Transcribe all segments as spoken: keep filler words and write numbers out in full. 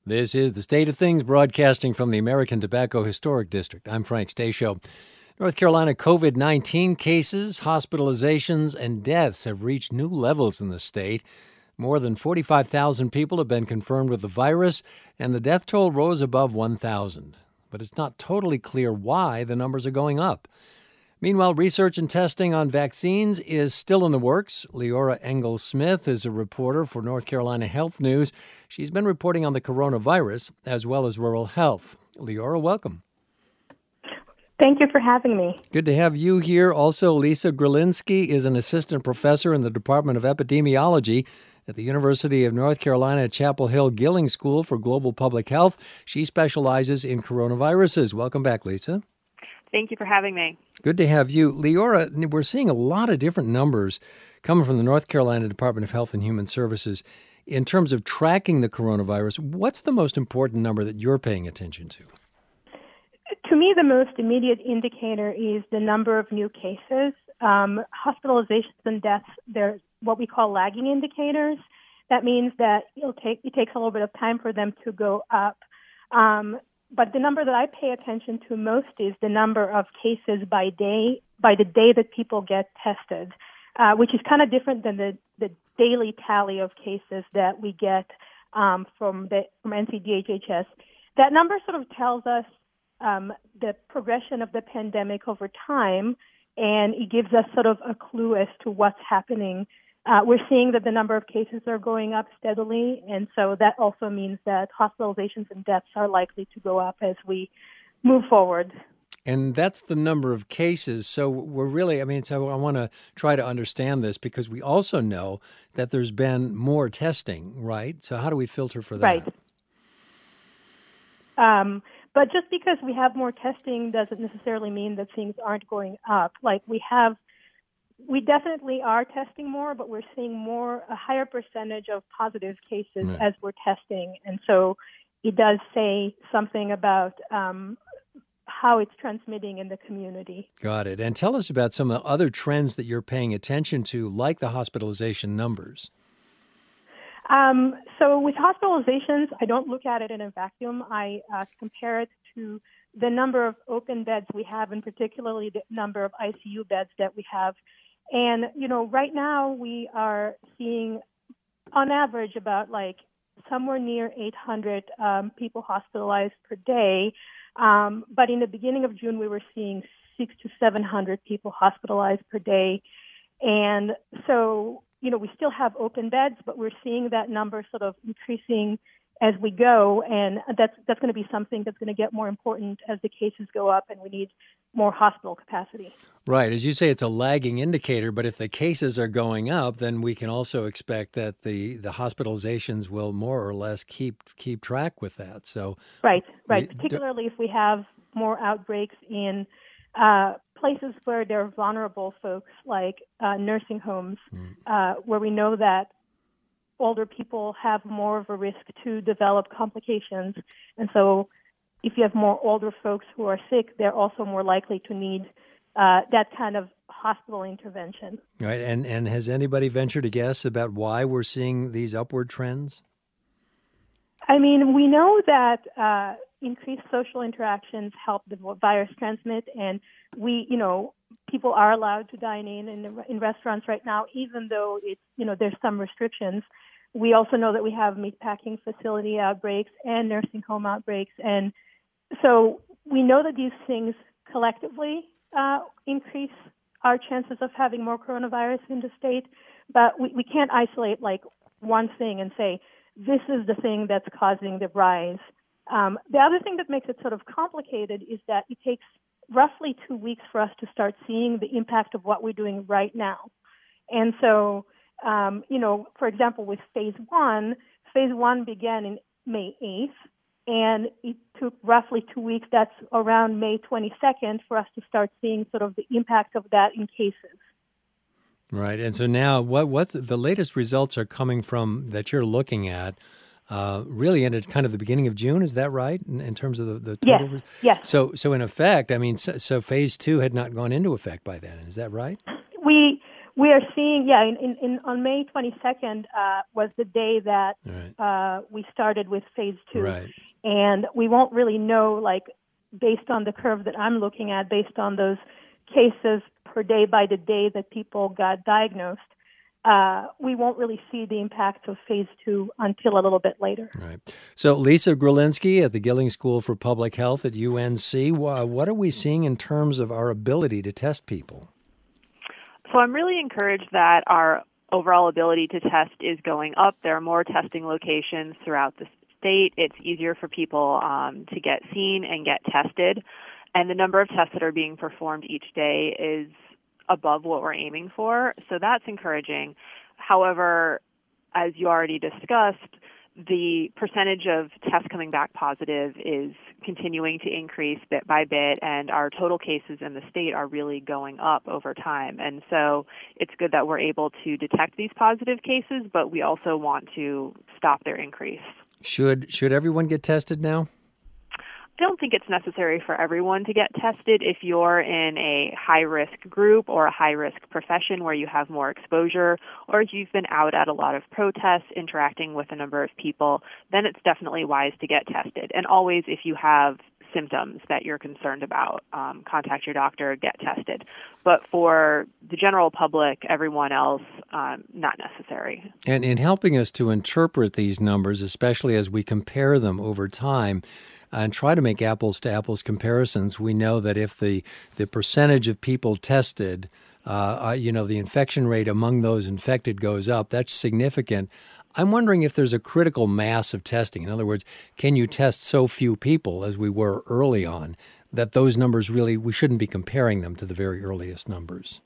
This is The State of Things, broadcasting from the American Tobacco Historic District. I'm Frank Stasio. North Carolina COVID nineteen cases, hospitalizations, and deaths have reached new levels in the state. More than forty-five thousand people have been confirmed with the virus, and the death toll rose above one thousand. But it's not totally clear why the numbers are going up. Meanwhile, research and testing on vaccines is still in the works. Leora Engel Smith is a reporter for North Carolina Health News. She's been reporting on the coronavirus as well as rural health. Leora, welcome. Thank you for having me. Good to have you here. Also, Lisa Grolinsky is an assistant professor in the Department of Epidemiology at the University of North Carolina at Chapel Hill Gilling School for Global Public Health. She specializes in coronaviruses. Welcome back, Lisa. Thank you for having me. Good to have you. Leora, we're seeing a lot of different numbers coming from the North Carolina Department of Health and Human Services in terms of tracking the coronavirus. What's the most important number that you're paying attention to? To me, the most immediate indicator is the number of new cases. Um, hospitalizations and deaths, they're what we call lagging indicators. That means that it'll take, it takes a little bit of time for them to go up. Um, But the number that I pay attention to most is the number of cases by day, by the day that people get tested, uh, which is kind of different than the, the daily tally of cases that we get um, from the from N C D H H S. That number sort of tells us um, the progression of the pandemic over time, and it gives us sort of a clue as to what's happening. Uh, we're seeing that the number of cases are going up steadily, and so that also means that hospitalizations and deaths are likely to go up as we move forward. And that's the number of cases. So we're really, I mean, so I want to try to understand this because we also know that there's been more testing, right? So how do we filter for that? Right. Um, but just because we have more testing doesn't necessarily mean that things aren't going up. Like we have We definitely are testing more, but we're seeing more, a higher percentage of positive cases right. as we're testing. And so it does say something about um, how it's transmitting in the community. Got it. And tell us about some of the other trends that you're paying attention to, like the hospitalization numbers. Um, so with hospitalizations, I don't look at it in a vacuum. I uh, compare it to the number of open beds we have, and particularly the number of I C U beds that we have. And, you know, right now we are seeing, on average, about like somewhere near eight hundred um, people hospitalized per day. Um, but in the beginning of June, we were seeing six to seven hundred people hospitalized per day. And so, you know, we still have open beds, but we're seeing that number sort of increasing as we go, and that's that's going to be something that's going to get more important as the cases go up and we need more hospital capacity. Right. As you say, it's a lagging indicator, but if the cases are going up, then we can also expect that the, the hospitalizations will more or less keep keep track with that. So Right, right. We, Particularly if we have more outbreaks in uh, places where there are vulnerable folks, like uh, nursing homes, mm. uh, where we know that older people have more of a risk to develop complications. And so if you have more older folks who are sick, they're also more likely to need uh, that kind of hospital intervention. Right. And, and has anybody ventured to guess about why we're seeing these upward trends? I mean, we know that uh, increased social interactions help the virus transmit, and we, you know, people are allowed to dine in in, in restaurants right now, even though it's, you know, there's some restrictions. We also know that we have meatpacking facility outbreaks and nursing home outbreaks, and so we know that these things collectively uh, increase our chances of having more coronavirus in the state, but we, we can't isolate like one thing and say, this is the thing that's causing the rise. Um, the other thing that makes it sort of complicated is that it takes roughly two weeks for us to start seeing the impact of what we're doing right now. And so, um, you know, for example, with phase one, phase one began in May eighth, and it took roughly two weeks, that's around May twenty-second, for us to start seeing sort of the impact of that in cases. Right. And so now what what's the latest results are coming from that you're looking at uh, really in at kind of the beginning of June. Is that right in, in terms of the, the total? Yes. Yes. So, so in effect, I mean, so, so phase two had not gone into effect by then. Is that right? We We are seeing, yeah, in, in, in on May twenty-second uh, was the day that Right. uh, we started with phase two. Right. And we won't really know, like, based on the curve that I'm looking at, based on those cases per day by the day that people got diagnosed, uh, we won't really see the impact of phase two until a little bit later. Right. So Lisa Grulinski at the Gilling School for Public Health at U N C, what are we seeing in terms of our ability to test people? So I'm really encouraged that our overall ability to test is going up. There are more testing locations throughout the state. It's easier for people um, to get seen and get tested. And the number of tests that are being performed each day is above what we're aiming for. So that's encouraging. However, as you already discussed, the percentage of tests coming back positive is continuing to increase bit by bit, and our total cases in the state are really going up over time. And so it's good that we're able to detect these positive cases, but we also want to stop their increase. Should should everyone get tested now? I don't think it's necessary for everyone to get tested if you're in a high-risk group or a high-risk profession where you have more exposure, or if you've been out at a lot of protests, interacting with a number of people, then it's definitely wise to get tested. And always, if you have symptoms that you're concerned about, um, contact your doctor, get tested. But for the general public, everyone else, um, not necessary. And in helping us to interpret these numbers, especially as we compare them over time, and try to make apples-to-apples comparisons, we know that if the, the percentage of people tested, uh, uh, you know, the infection rate among those infected goes up, that's significant. I'm wondering if there's a critical mass of testing. In other words, can you test so few people, as we were early on, that those numbers really, we shouldn't be comparing them to the very earliest numbers?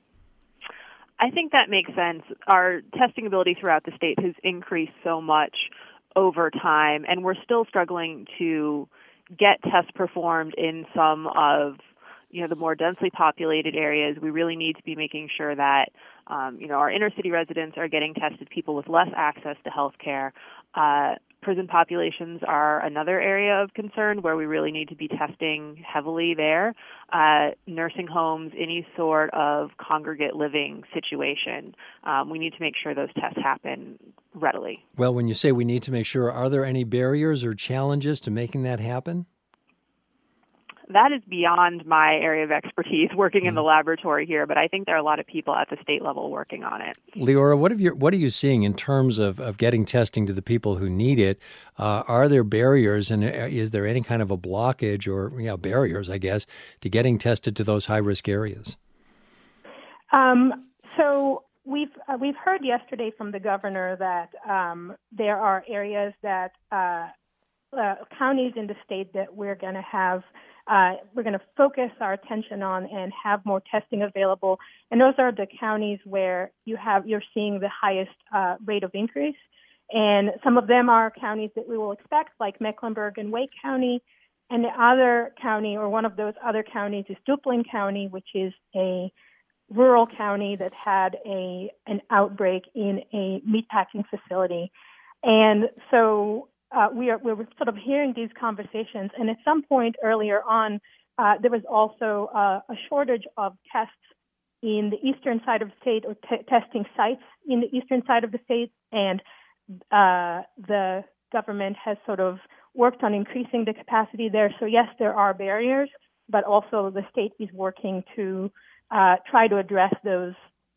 I think that makes sense. Our testing ability throughout the state has increased so much over time, and we're still struggling to get tests performed in some of, you know, the more densely populated areas. We really need to be making sure that, um, you know, our inner city residents are getting tested, people with less access to health care. Uh, prison populations are another area of concern where we really need to be testing heavily there. Uh, nursing homes, any sort of congregate living situation, um, we need to make sure those tests happen readily. Well, when you say we need to make sure, are there any barriers or challenges to making that happen? That is beyond my area of expertise, working in the laboratory here, but I think there are a lot of people at the state level working on it. Leora, what have you, what are you seeing in terms of, of getting testing to the people who need it? Uh, are there barriers, and is there any kind of a blockage or you know, barriers, I guess, to getting tested to those high-risk areas? Um, so we've uh, we've heard yesterday from the governor that um, there are areas that uh, uh, counties in the state that we're going to have Uh, we're going to focus our attention on and have more testing available. And those are the counties where you have, you're seeing the highest uh, rate of increase. And some of them are counties that we will expect, like Mecklenburg and Wake County. And the other county, or one of those other counties, is Duplin County, which is a rural county that had a an outbreak in a meatpacking facility. And so Uh, we are we're sort of hearing these conversations, and at some point earlier on, uh, there was also uh, a shortage of tests in the eastern side of the state, or t- testing sites in the eastern side of the state, and uh, the government has sort of worked on increasing the capacity there. So yes, there are barriers, but also the state is working to uh, try to address those.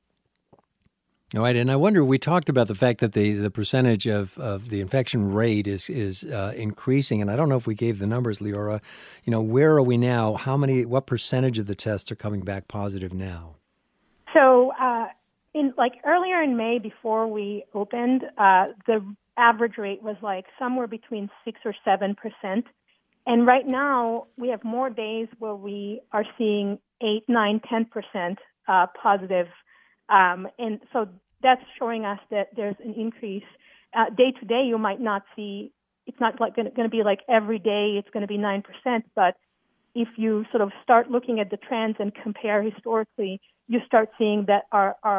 All right, and I wonder, we talked about the fact that the, the percentage of, of the infection rate is is uh, increasing, and I don't know if we gave the numbers, Leora. You know, where are we now? How many, what percentage of the tests are coming back positive now? So, uh, in like earlier in May, before we opened, uh, the average rate was like somewhere between six or seven percent, and right now we have more days where we are seeing eight, nine, ten percent uh, positive. Um, and so that's showing us that there's an increase. Uh, day to day, you might not see, it's not like going to be like every day it's going to be nine percent, but if you sort of start looking at the trends and compare historically, you start seeing that our, our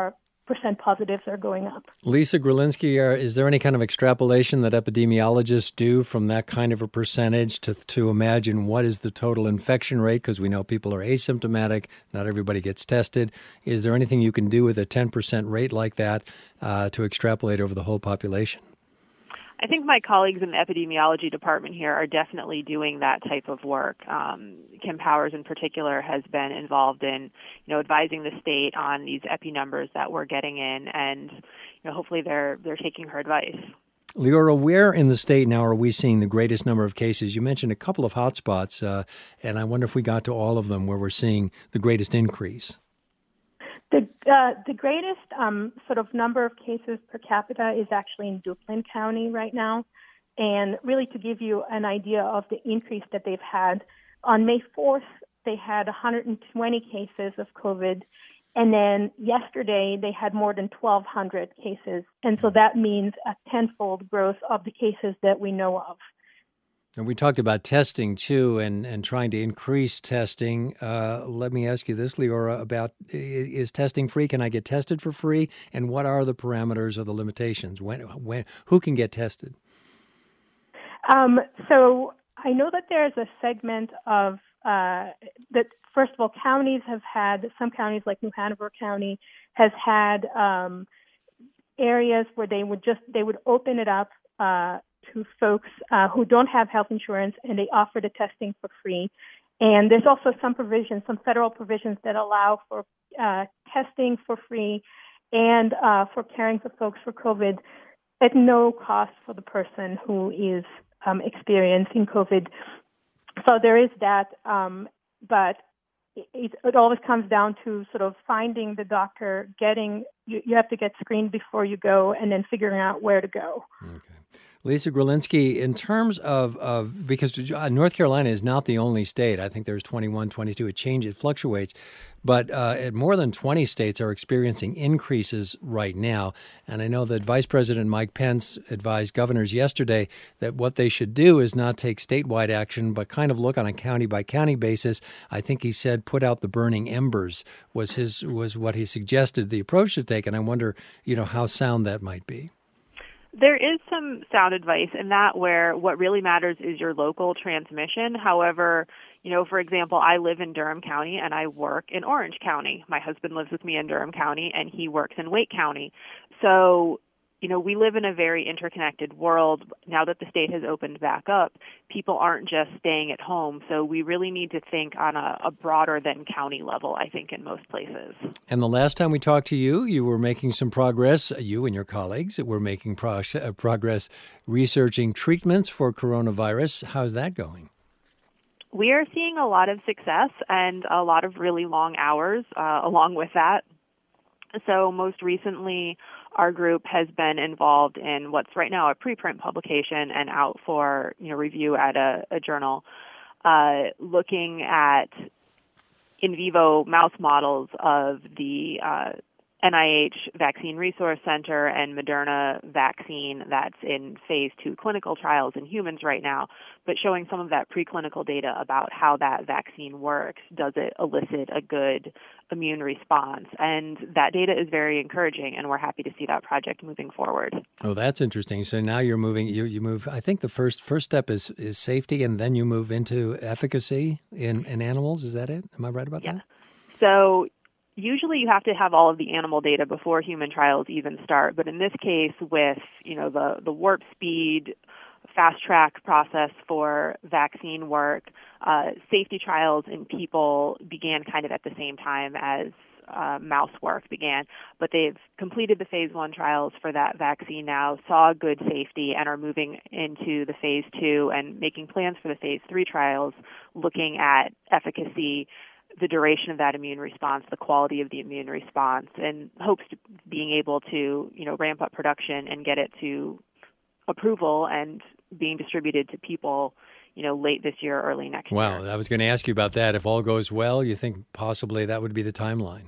percent positives are going up. Lisa Grolinsky, are, is there any kind of extrapolation that epidemiologists do from that kind of a percentage to to imagine what is the total infection rate? Because we know people are asymptomatic, not everybody gets tested. Is there anything you can do with a ten percent rate like that uh, to extrapolate over the whole population? I think my colleagues in the epidemiology department here are definitely doing that type of work. Um, Kim Powers in particular has been involved in, you know, advising the state on these epi numbers that we're getting in, and you know, hopefully they're they're taking her advice. Leora, where in the state now are we seeing the greatest number of cases? You mentioned a couple of hotspots, uh, and I wonder if we got to all of them where we're seeing the greatest increase. The uh, the greatest um, sort of number of cases per capita is actually in Duplin County right now. And really to give you an idea of the increase that they've had, on May fourth, they had one hundred twenty cases of COVID. And then yesterday, they had more than twelve hundred cases. And so that means a tenfold growth of the cases that we know of. And we talked about testing, too, and, and trying to increase testing. Uh, let me ask you this, Leora, about is, is testing free? Can I get tested for free? And what are the parameters or the limitations? When, when, who can get tested? Um, so I know that there's a segment of uh, that, first of all, counties have had, some counties like New Hanover County has had um, areas where they would just, they would open it up uh, to folks uh, who don't have health insurance, and they offer the testing for free. And there's also some provisions, some federal provisions that allow for uh, testing for free and uh, for caring for folks for COVID at no cost for the person who is um, experiencing COVID. So there is that, um, but it, it always comes down to sort of finding the doctor, getting, you, you have to get screened before you go, and then figuring out where to go. Okay. Lisa Grolinsky, in terms of, of, because North Carolina is not the only state. I think there's twenty-one, twenty-two. It changes, it fluctuates. But uh, more than twenty states are experiencing increases right now. And I know that Vice President Mike Pence advised governors yesterday that what they should do is not take statewide action, but kind of look on a county-by-county basis. I think he said put out the burning embers was his was what he suggested the approach to take. And I wonder, you know, how sound that might be. There is some sound advice in that, where what really matters is your local transmission. However, you know, for example, I live in Durham County and I work in Orange County. My husband lives with me in Durham County and he works in Wake County. So, you know, we live in a very interconnected world. Now that the state has opened back up, people aren't just staying at home. So we really need to think on a, a broader than county level, I think, in most places. And the last time we talked to you, you were making some progress, you and your colleagues were making pro- progress researching treatments for coronavirus. How's that going? We are seeing a lot of success and a lot of really long hours uh, along with that. So most recently, our group has been involved in what's right now a preprint publication and out for, you know, review at a, a journal, uh, looking at in vivo mouse models of the uh, N I H Vaccine Resource Center and Moderna vaccine that's in phase two clinical trials in humans right now, but showing some of that preclinical data about how that vaccine works. Does it elicit a good immune response? And that data is very encouraging, and we're happy to see that project moving forward. Oh, that's interesting. So now you're moving, you, you move, I think the first first step is, is safety, and then you move into efficacy in, in animals. Is that it? Am I right about yeah. that? So usually you have to have all of the animal data before human trials even start. But in this case, with, you know, the, the warp speed, fast track process for vaccine work, uh, safety trials in people began kind of at the same time as uh, mouse work began. But they've completed the phase one trials for that vaccine now, saw good safety, and are moving into the phase two and making plans for the phase three trials, looking at efficacy, the duration of that immune response, the quality of the immune response, and hopes to being able to, you know, ramp up production and get it to approval and being distributed to people, you know, late this year, early next wow, year. Wow, I was going to ask you about that. If all goes well, you think possibly that would be the timeline?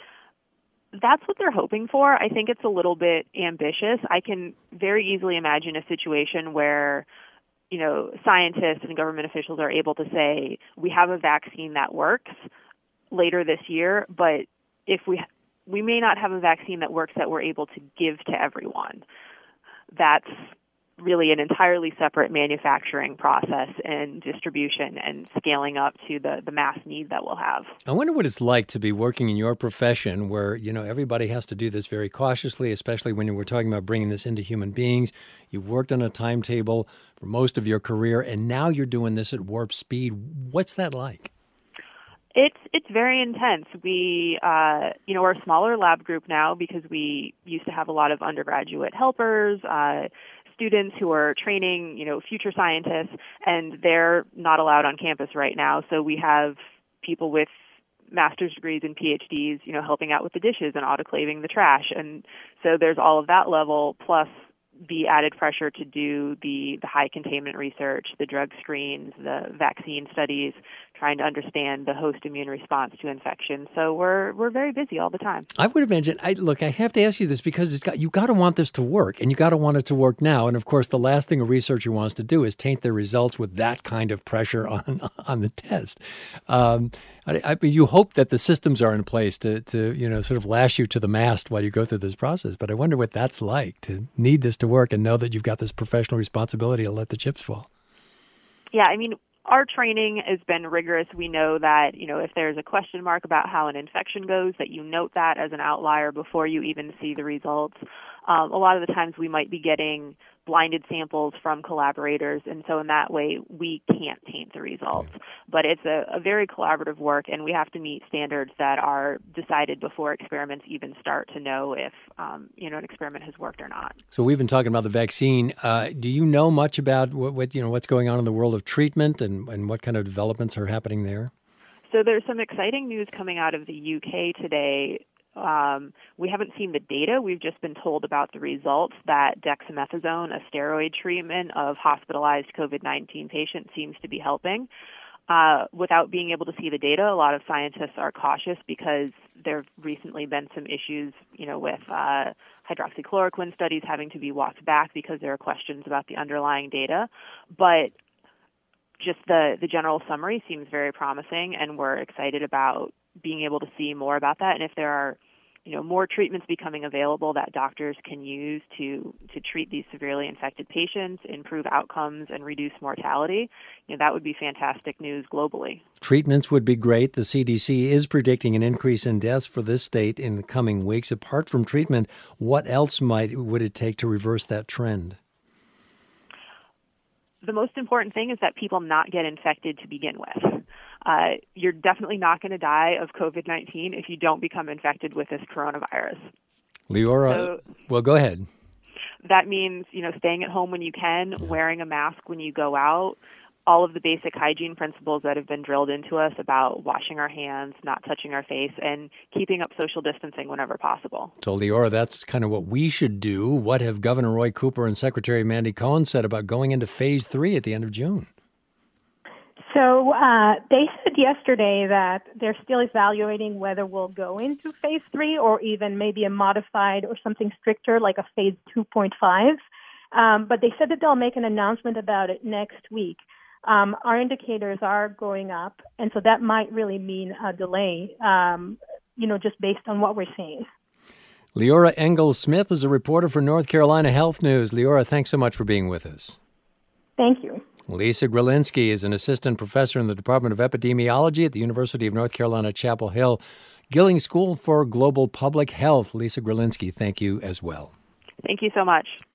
That's what they're hoping for. I think it's a little bit ambitious. I can very easily imagine a situation where, you know, scientists and government officials are able to say, we have a vaccine that works later this year, but if we we may not have a vaccine that works that we're able to give to everyone. That's really an entirely separate manufacturing process and distribution and scaling up to the, the mass need that we'll have. I wonder what it's like to be working in your profession where, you know, everybody has to do this very cautiously, especially when you were talking about bringing this into human beings. You've worked on a timetable for most of your career, and now you're doing this at warp speed. What's that like? It's it's very intense. We, uh, you know, we're a smaller lab group now because we used to have a lot of undergraduate helpers, uh, students who are training, you know, future scientists, and they're not allowed on campus right now. So we have people with master's degrees and P H Ds, you know, helping out with the dishes and autoclaving the trash. And so there's all of that level, plus the added pressure to do the, the high containment research, the drug screens, the vaccine studies, trying to understand the host immune response to infection. So we're we're very busy all the time. I would imagine. I, look, I have to ask you this because it's got you got to want this to work, and you got to want it to work now. And of course, the last thing a researcher wants to do is taint their results with that kind of pressure on on the test. Um, I, I, you hope that the systems are in place to to you know sort of lash you to the mast while you go through this process. But I wonder what that's like to need this to work and know that you've got this professional responsibility to let the chips fall. Yeah, I mean, our training has been rigorous. We know that, you know, if there's a question mark about how an infection goes, that you note that as an outlier before you even see the results. Um, a lot of the times we might be getting blinded samples from collaborators, and so in that way we can't taint the results. But it's a, a very collaborative work, and we have to meet standards that are decided before experiments even start to know if um, you know an experiment has worked or not. So we've been talking about the vaccine. Uh, do you know much about what, what you know what's going on in the world of treatment and, and what kind of developments are happening there? So there's some exciting news coming out of the U K today. Um, we haven't seen the data. We've just been told about the results that dexamethasone, a steroid treatment of hospitalized COVID nineteen patients, seems to be helping. Uh, without being able to see the data, a lot of scientists are cautious because there have recently been some issues, you know, with uh, hydroxychloroquine studies having to be walked back because there are questions about the underlying data. But just the, the general summary seems very promising, and we're excited about being able to see more about that. And if there are, you know, more treatments becoming available that doctors can use to, to treat these severely infected patients, improve outcomes, and reduce mortality, you know, that would be fantastic news globally. Treatments would be great. The C D C is predicting an increase in deaths for this state in the coming weeks. Apart from treatment, what else might would it take to reverse that trend? The most important thing is that people not get infected to begin with. Uh, you're definitely not going to die of COVID nineteen if you don't become infected with this coronavirus. Leora, so, well, go ahead. That means, you know, staying at home when you can, yeah. wearing a mask when you go out, all of the basic hygiene principles that have been drilled into us about washing our hands, not touching our face, and keeping up social distancing whenever possible. So, Leora, that's kind of what we should do. What have Governor Roy Cooper and Secretary Mandy Cohen said about going into phase three at the end of June? So uh, they said yesterday that they're still evaluating whether we'll go into phase three or even maybe a modified or something stricter like a phase two point five. Um, but they said that they'll make an announcement about it next week. Um, our indicators are going up, and so that might really mean a delay, um, you know, just based on what we're seeing. Leora Engel-Smith is a reporter for North Carolina Health News. Leora, thanks so much for being with us. Thank you. Lisa Gralinsky is an assistant professor in the Department of Epidemiology at the University of North Carolina, Chapel Hill, Gilling School for Global Public Health. Lisa Gralinsky, thank you as well. Thank you so much.